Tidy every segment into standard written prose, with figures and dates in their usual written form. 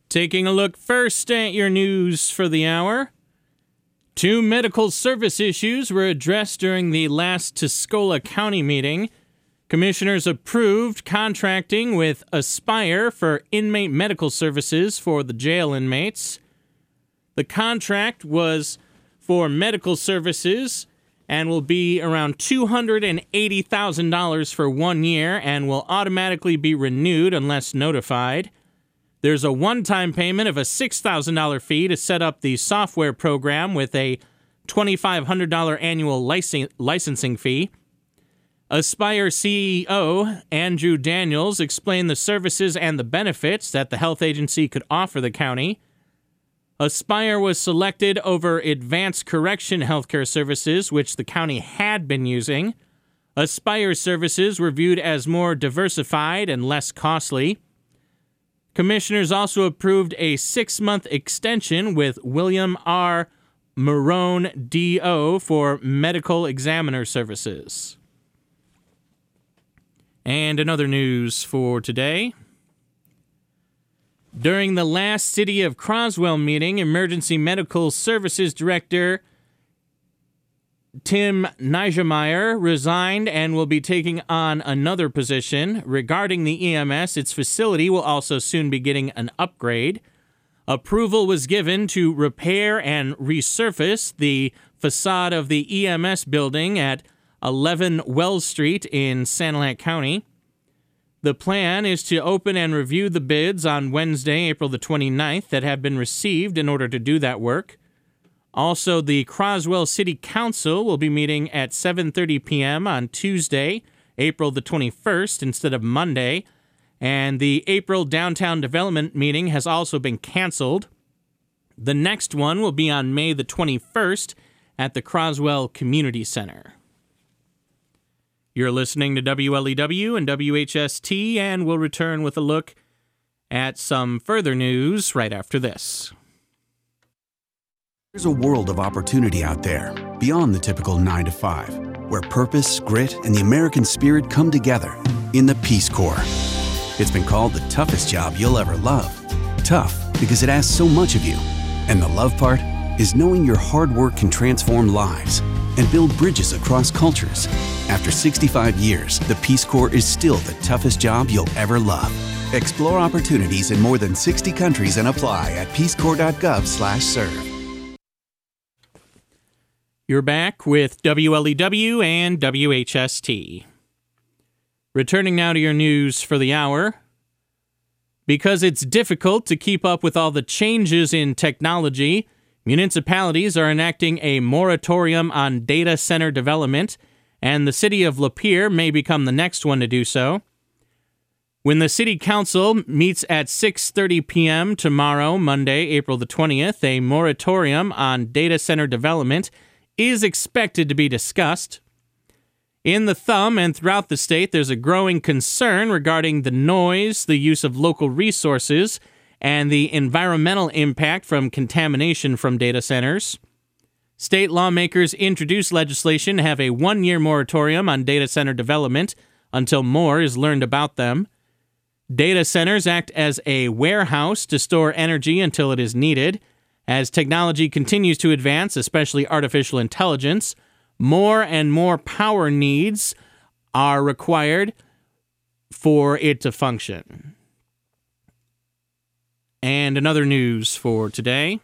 Taking a look first at your news for the hour. 2 medical service issues were addressed during the last Tuscola County meeting. Commissioners approved contracting with Aspire for inmate medical services for the jail inmates. The contract was for medical services and will be around $280,000 for 1 year and will automatically be renewed unless notified. There's a one-time payment of a $6,000 fee to set up the software program with a $2,500 annual licensing fee. Aspire CEO Andrew Daniels explained the services and the benefits that the health agency could offer the county. Aspire was selected over Advanced Correction Healthcare Services, which the county had been using. Aspire services were viewed as more diversified and less costly. Commissioners also approved a 6-month extension with William R. Marone, D.O. for medical examiner services. And another news for today. During the last City of Croswell meeting, Emergency Medical Services Director Tim Nijemeyer resigned and will be taking on another position. Regarding the EMS, its facility will also soon be getting an upgrade. Approval was given to repair and resurface the facade of the EMS building at 11 Wells Street in Sanilac County. The plan is to open and review the bids on Wednesday, April the 29th, that have been received in order to do that work. Also, the Croswell City Council will be meeting at 7:30 p.m. on Tuesday, April the 21st, instead of Monday, and the April Downtown Development meeting has also been canceled. The next one will be on May the 21st at the Croswell Community Center. You're listening to WLEW and WHST, and we'll return with a look at some further news right after this. There's a world of opportunity out there, beyond the typical 9-to-5, where purpose, grit, and the American spirit come together in the Peace Corps. It's been called the toughest job you'll ever love. Tough because it asks so much of you. And the love part is knowing your hard work can transform lives and build bridges across cultures. After 65 years, the Peace Corps is still the toughest job you'll ever love. Explore opportunities in more than 60 countries and apply at peacecorps.gov/serve. You're back with WLEW and WHST. Returning now to your news for the hour. Because it's difficult to keep up with all the changes in technology, municipalities are enacting a moratorium on data center development, and the city of Lapeer may become the next one to do so. When the city council meets at 6:30 p.m. tomorrow, Monday, April the 20th, a moratorium on data center development is expected to be discussed. In the Thumb and throughout the state, there's a growing concern regarding the noise, the use of local resources, and the environmental impact from contamination from data centers. State lawmakers introduced legislation to have a 1-year moratorium on data center development until more is learned about them. Data centers act as a warehouse to store energy until it is needed. As technology continues to advance, especially artificial intelligence, more and more power needs are required for it to function. And another news for today.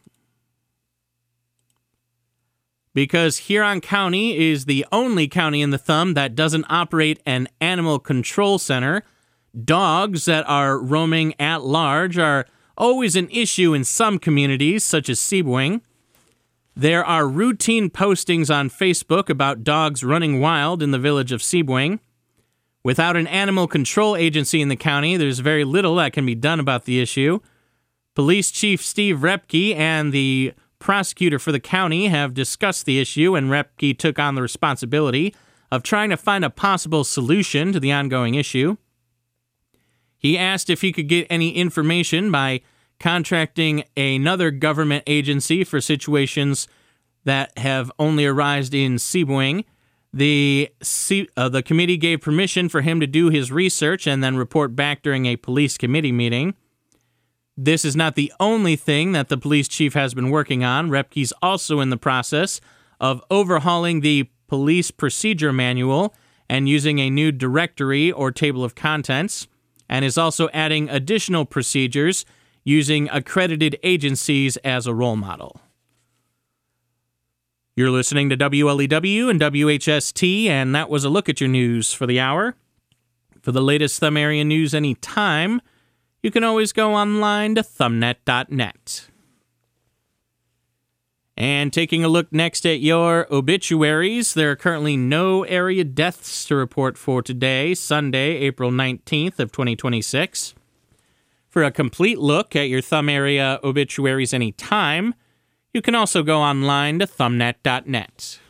Because Huron County is the only county in the Thumb that doesn't operate an animal control center, dogs that are roaming at large are always an issue in some communities, such as Sebewaing. There are routine postings on Facebook about dogs running wild in the village of Sebewaing. Without an animal control agency in the county, there's very little that can be done about the issue. Police Chief Steve Repke and the prosecutor for the county have discussed the issue, and Repke took on the responsibility of trying to find a possible solution to the ongoing issue. He asked if he could get any information by contracting another government agency for situations that have only arisen in Sebewaing. The committee gave permission for him to do his research and then report back during a police committee meeting. This is not the only thing that the police chief has been working on. Repke's also in the process of overhauling the police procedure manual and using a new directory or table of contents, and is also adding additional procedures using accredited agencies as a role model. You're listening to WLEW and WHST, and that was a look at your news for the hour. For the latest Thumb area news anytime, you can always go online to thumbnet.net. And taking a look next at your obituaries, there are currently no area deaths to report for today, Sunday, April 19th of 2026. For a complete look at your Thumb area obituaries anytime, you can also go online to thumbnet.net.